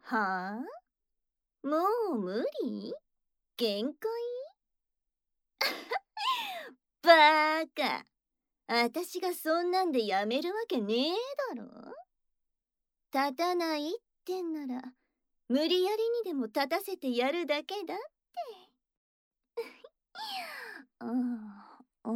はあ、もう無理？限界？バーカ。あたしがそんなんでやめるわけねえだろ。立たないってんなら、無理やりにでも立たせてやるだけだって。ああ、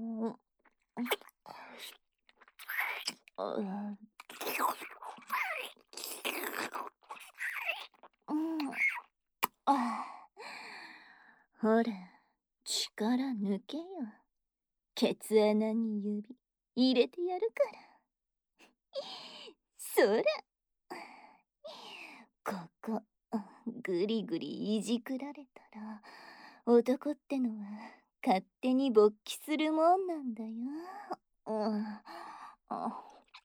ほら、力抜けよ。ケツ穴に指入れてやるから。そら、ここ、ぐりぐりいじくられたら、男ってのは勝手に勃起するもんなんだよ。うん、あ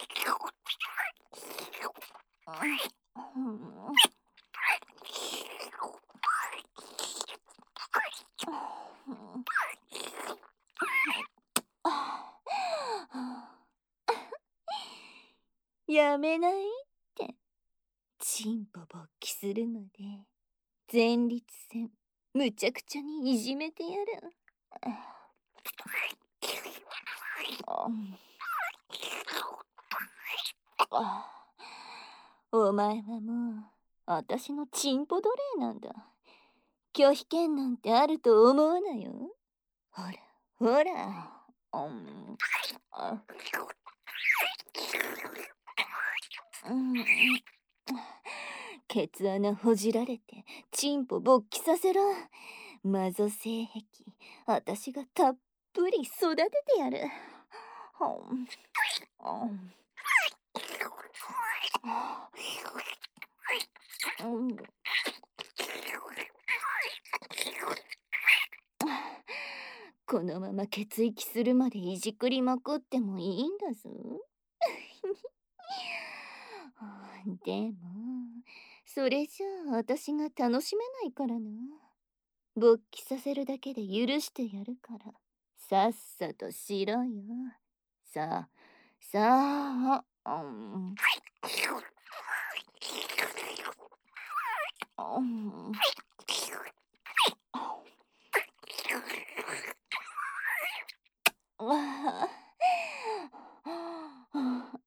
やめないって。チンポ勃起するまで前立腺むちゃくちゃにいじめてやる。お前はもう私のチンポ奴隷なんだ。拒否権なんてあると思うなよ。ほらほら。あうん、ケツ穴ほじられてチンポ勃起させろ。マゾ性癖、私がたっぷり育ててやる。このまま血液するまでいじくりまくってもいいんだぞ。でも、それじゃあ私が楽しめないからな。勃起させるだけで許してやるから、さっさとしろよ。さあ、さあ、うん、ああ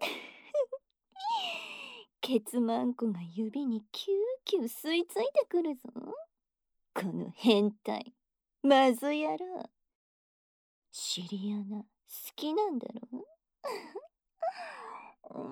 ケツマンコが指にキューキュー吸い付いてくるぞ。この変態、まずやろう。シリアナ、好きなんだろう。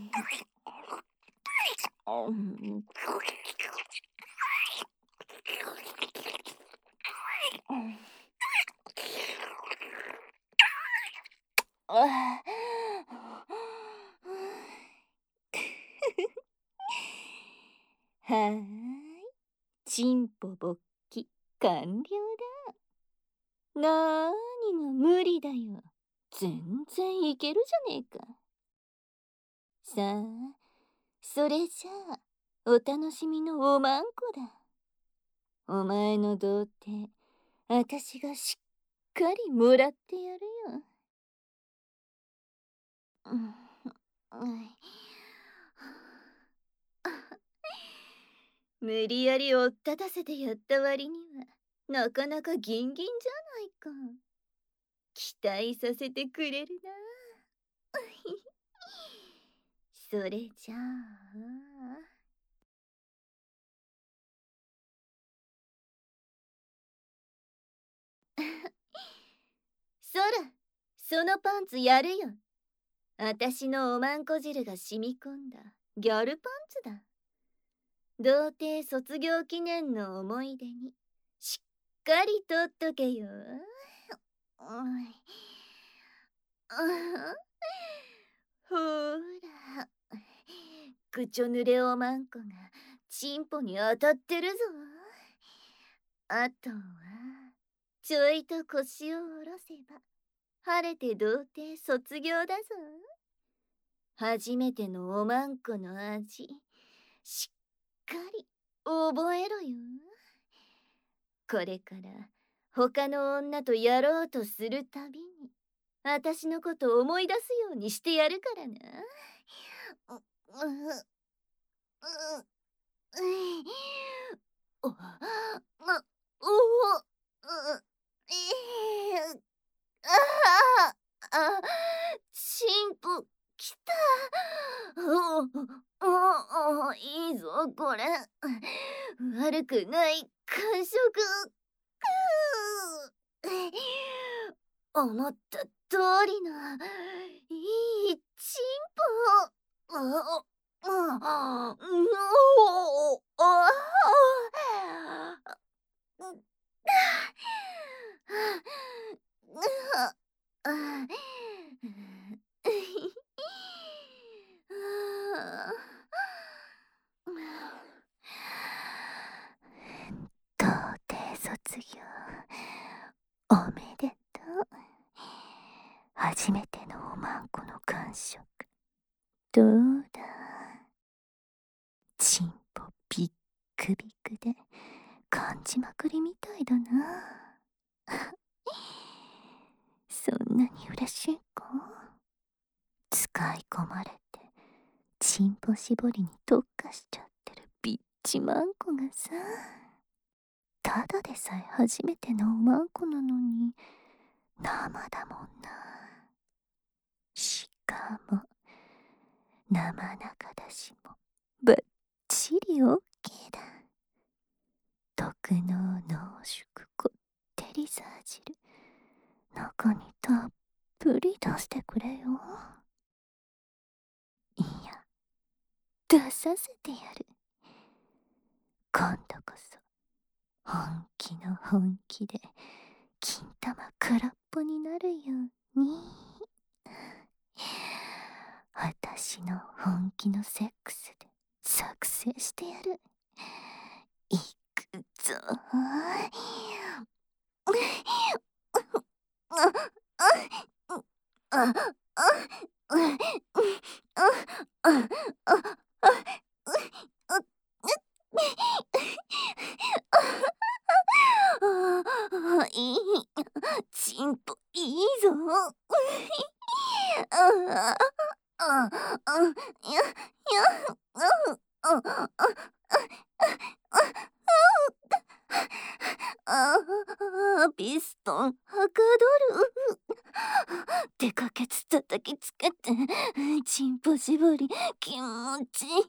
はーい、チンポ勃起完了だ。なーにが無理だよ。全然いけるじゃねえか。さあ、それじゃあ、お楽しみのおまんこだ。お前の童貞、あたしがしっかりもらってやるよ。無理やり追っ立たせてやった割には、なかなかギンギンじゃないか。期待させてくれるな。それじゃあ。そら、そのパンツやるよ。あたしのおまんこ汁が染み込んだギャルパンツだ。童貞卒業記念の思い出にしっかりとっとけよ。ほーら、ぐちょ濡れおまんこがチンポに当たってるぞ。あとはちょいと腰を下ろせば晴れて童貞卒業だぞ。初めてのおまんこの味、しっかり覚えろよ。これから他の女とやろうとするたびに、私のこと思い出すようにしてやるからな。う、う、う、 おおおああ、神父来た。いいぞこれ。悪くない感触。思った通りのいいチンポ。童貞卒業おめでとう。初めてのおまんこの感触どうだ。チンポビックビックで感じまくりみたいだな。そんなに嬉しいか。使い込まれてチンポ絞りに特化しちゃってるビッチマンコがさ、ただでさえ初めてのおまんこなのに生だもんな。しかも生中だしもばっちりオッケーだ。特納濃縮こってりさ汁中にたっぷり出してくれよ。いや、出させてやる。今度こそ本気の本気で金玉空っぽになるように。私の本気のセックスで作成してやる。いくぞ。いい、チンポいいぞ。ピストンはかどる。手かけつ叩きつけてチンポ絞り気持ちいい。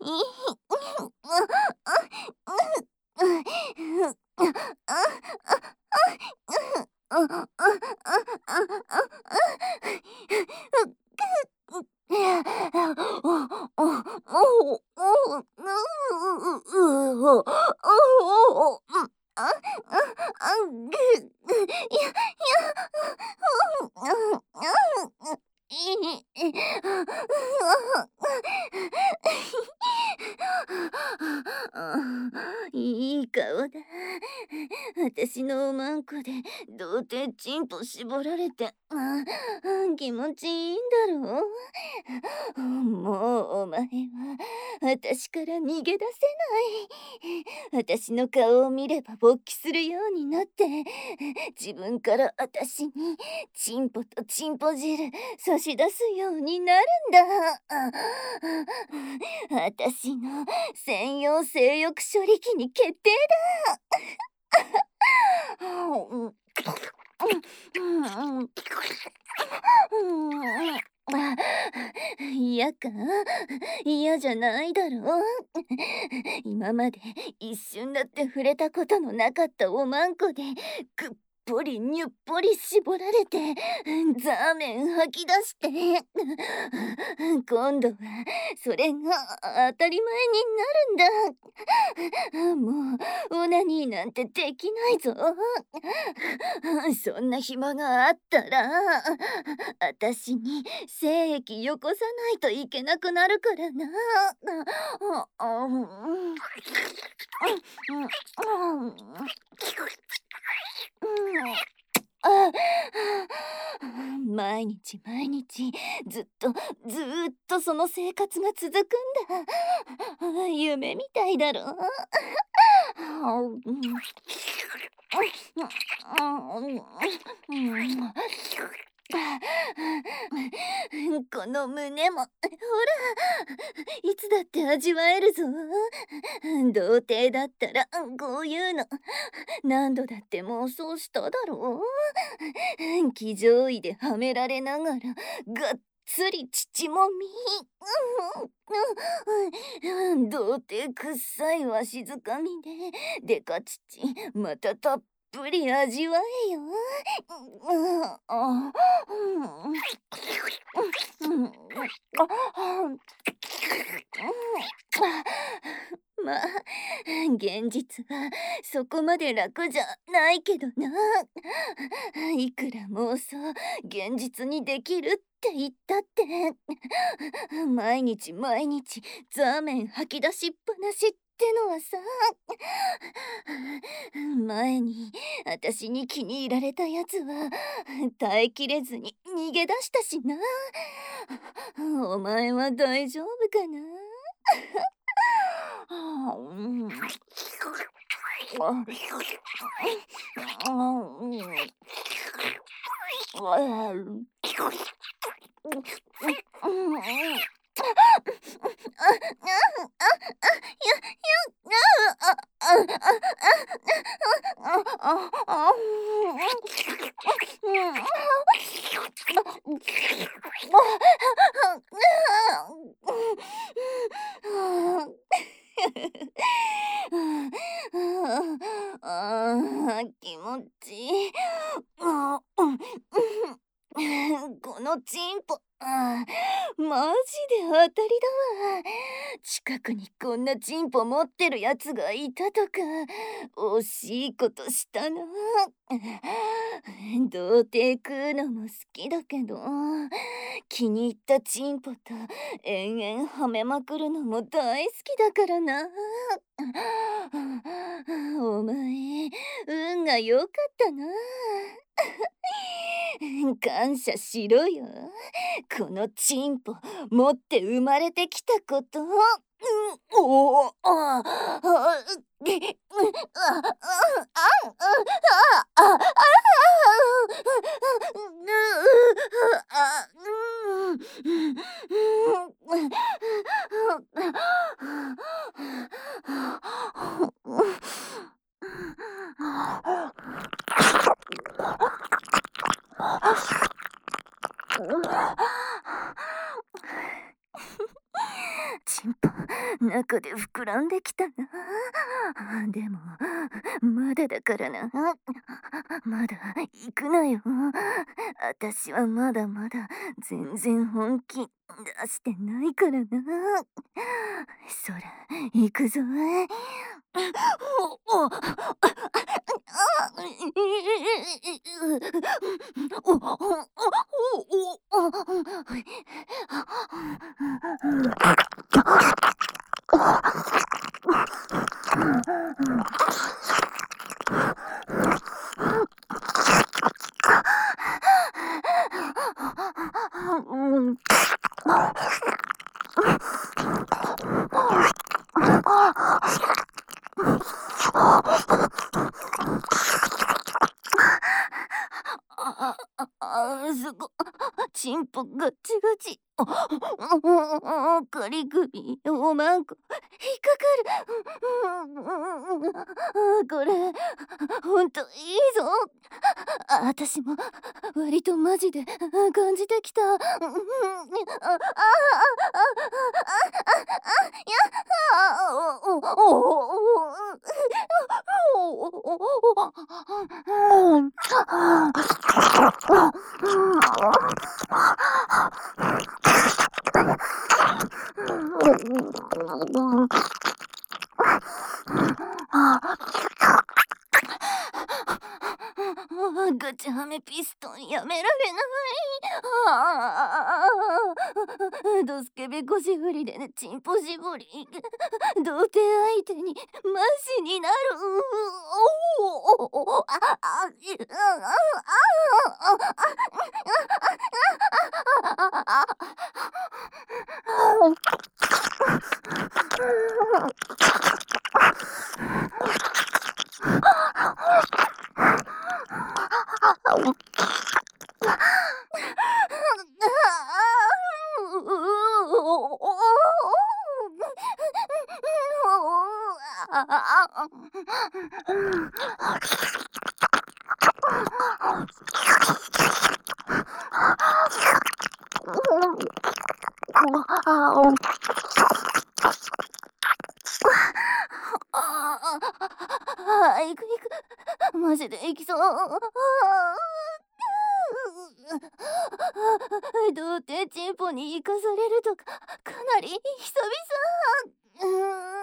いい顔だ。私のおまんこで童貞チンポ絞られて気持ちいいんだろう。もうお前は私から逃げ出せない。私の顔を見れば勃起するようになって自分から私にチンポとチンポ汁差し出すようになるんだ。私の専用性欲処理器に決定だ。嫌か？嫌じゃないだろう。今まで一瞬だって触れたことのなかったおまんこでぐっぽりにゅっぽり絞られてザーメン吐き出して今度はそれが当たり前になるんだ。もうオナニーなんてできないぞ。そんな暇があったら私に精液よこさないといけなくなるからな。毎日毎日ずっとその生活が続くんだ。夢みたいだろ。 この胸もほら、いつだって味わえるぞ。童貞だったらこういうの何度だって妄想しただろう。騎乗位ではめられながらがっつり乳もみ。童貞くっさいわしづかみででか乳またたっぷり味わえよ。まあ現実はそこまで楽じゃないけどな。いくら妄想現実にできるって言ったって毎日毎日ザーメン吐き出しっぱなしってのはさ、前に私に気に入られたやつは耐えきれずに逃げ出したしな。お前は大丈夫かな。気持ちいい。このチンポ、マジで当たりだわ。近くにこんなチンポ持ってるやつがいたとか惜しいことしたな。童貞食うのも好きだけど気に入ったチンポと延々はめまくるのも大好きだからな。お前運が良かったな。感謝しろよ。このチンポ持って生まれてきたこと。おおあチンポ中で膨らんできたな。でもまだだからな。まだ行くなよ。私はまだまだ全然本気出してないからな。そら行くぞ。すごチンポガチガチ。カリ首おまんこ引っかかる。これほんといいぞ。私も割とマジで感じてきた。ガチハメピストンやめられない。ドスケベ腰振りでチンポ絞り童貞相手にマシになる。 行く行く。マジで行きそう。童貞チンポに生かされるとか、かなり久々。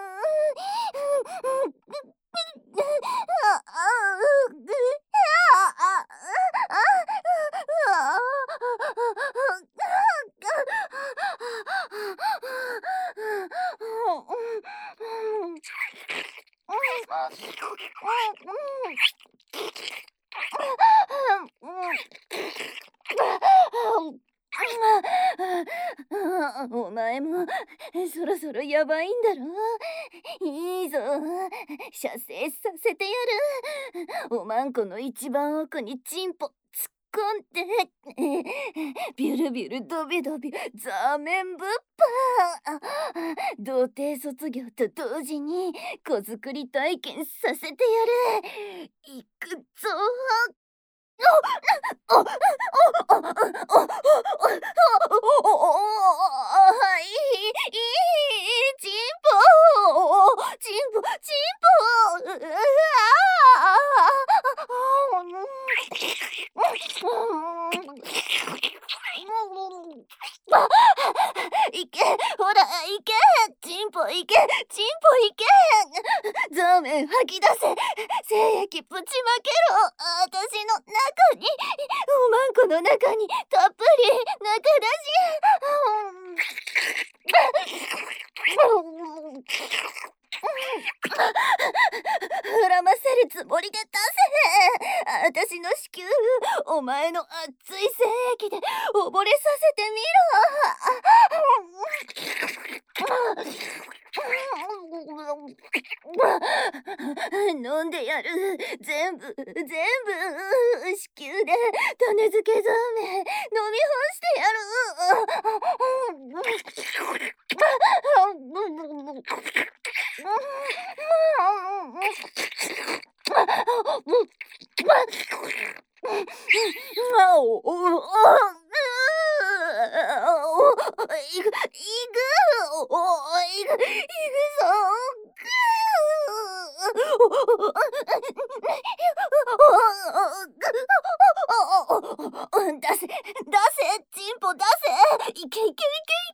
お前もそろそろやばいんだろ。いいぞ、射精させてやる。おまんこの一番奥にチンポ突っ込んで、ビュルビュルドビドビザーメンぶっぱ。童貞卒業と同時に子作り体験させてやる。行くぞ。チンポチンポチンポ。いけ、ほらいけ、チンポいけ、チンポいけ。ザーメン吐き出せ。精液ぶちまけろ。私の中に、おまんこの中にたっぷり中出し。膨らませるつもりで出せ。私の子宮お前の熱い精液で溺れさせてみろ。飲んでやる。全部子宮で種付けザーメン飲み干してや出せ、出せ、チンポ出せ。いけいけいけいけ。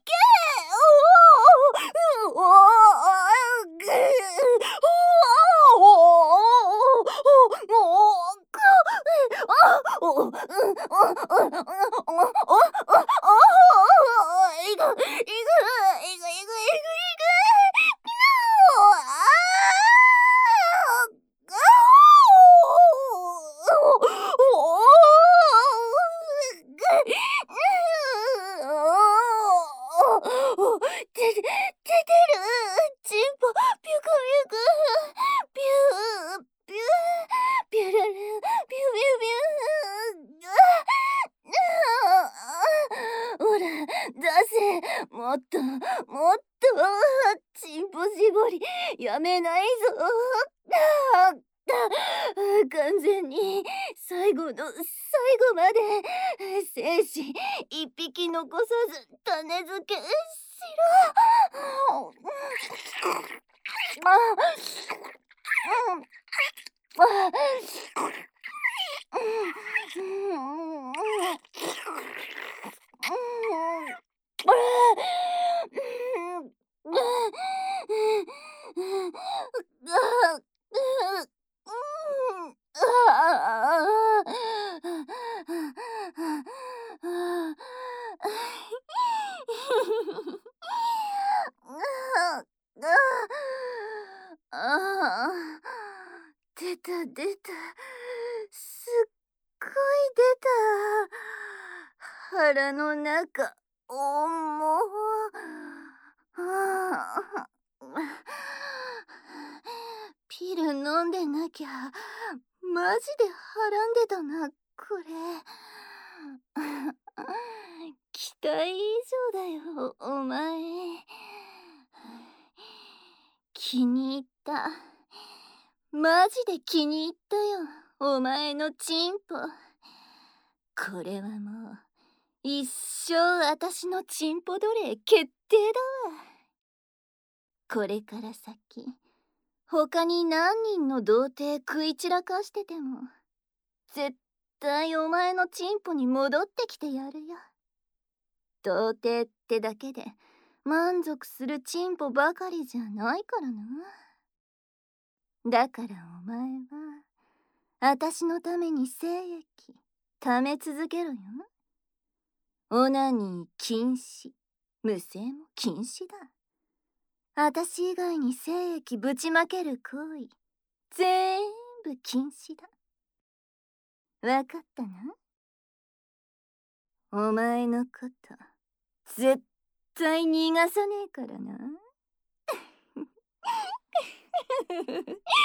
出てる。チンポピュクピュクピューピューピュルルピュピュピュ。ほら出せ。もっともっと。チンポ絞りやめないぞ。完全に最後の最後まで精子一匹残さず種付けしろ。出た出た。すっごい出た。腹の中重。ピル飲んでなきゃマジではらんでたなこれ。期待以上だよお前。期気に入った。マジで気に入ったよ、お前のチンポ。これはもう一生私のチンポ奴隷決定だわ。これから先他に何人の童貞食い散らかしてても絶対お前のチンポに戻ってきてやるよ。童貞ってだけで満足するチンポばかりじゃないからな。だからお前は私のために精液貯め続けろよ。オナニー禁止、無精も禁止だ。私以外に精液ぶちまける行為全部禁止だ。わかったな。お前のこと絶対逃がさねえからな。